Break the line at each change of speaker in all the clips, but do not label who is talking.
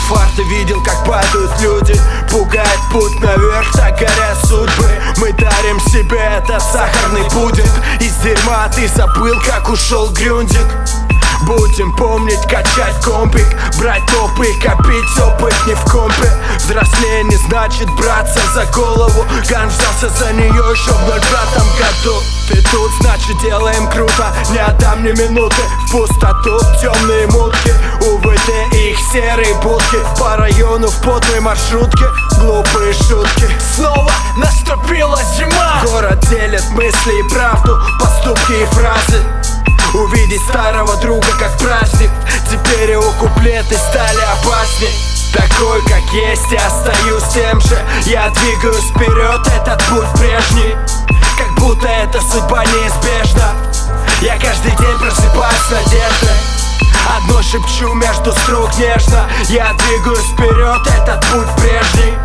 фар, ты видел, как падают люди. Пугает путь наверх, так горят судьбы. Мы дарим себе этот сахарный пудинг. Из дерьма ты забыл, как ушел Грюндик. Будем помнить, качать компик, брать топы, копить опыт не в компе. Взрослее не значит браться за голову. Ган взялся за нее еще в 05 году. Ты тут, значит делаем круто. Не отдам ни минуты в пустоту. Темные мутки, увы, ты их серые будки. По району в потной маршрутке. Глупые шутки.
Снова наступила зима.
Город делит мысли и правду, поступки и фразы. Увидеть старого друга как праздник. Теперь его куплеты стали опасней. Такой, как есть, я остаюсь тем же. Я двигаюсь вперед, этот путь прежний. Как будто эта судьба неизбежна. Я каждый день просыпаюсь с надеждой. Одно шепчу между строк нежно. Я двигаюсь вперед, этот путь прежний.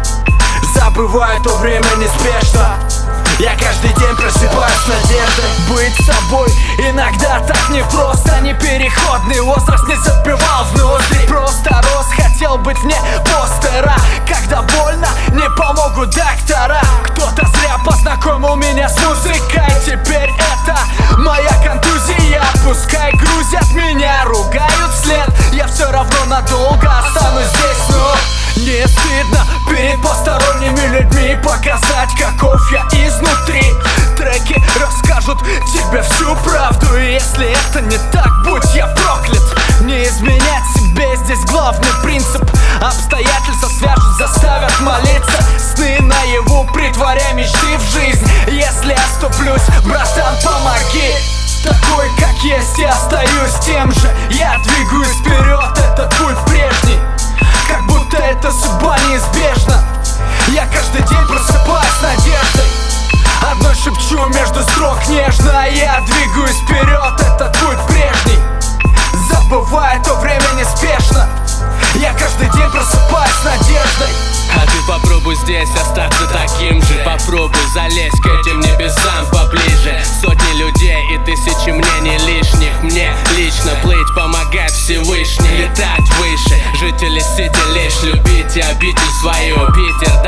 Забываю то время неспешно. Я каждый день просыпаюсь с надеждой.
Быть собой иногда так непросто. Непереходный возраст не забивал внутри. Просто рос, хотел быть вне постера. Когда больно, не помогут доктора. Кто-то зря познакомил меня с музыкой. Теперь это моя контузия. Пускай грузят меня, ругают вслед. Я все равно надолго останусь здесь, но не стыдно перед посторонними людьми показать, каков я изнутри. Треки расскажут тебе всю правду. И если это не так, будь я проклят. Не изменять себе здесь главный принцип. Обстоятельства свяжут, заставят молиться. Сны наяву, притворяя мечты в жизнь. Если оступлюсь, братан, помоги. Такой, как есть, я остаюсь тем же. Я двигаюсь вперед, этот путь прежний. Как будто эта судьба неизбежна. Я каждый день просыпаюсь с надеждой. Одной шепчу между строк нежно. Я двигаюсь вперед, этот путь прежний. Забывая то время неспешно. Я каждый день просыпаюсь с надеждой.
А ты попробуй здесь остаться таким же. Попробуй залезть к этим небесам поближе. Сотни людей и тысячи мнений лишних. Мне лично плыть помогает Всевышний. Летать выше, жители Сити лишь любите обитель свою. Питер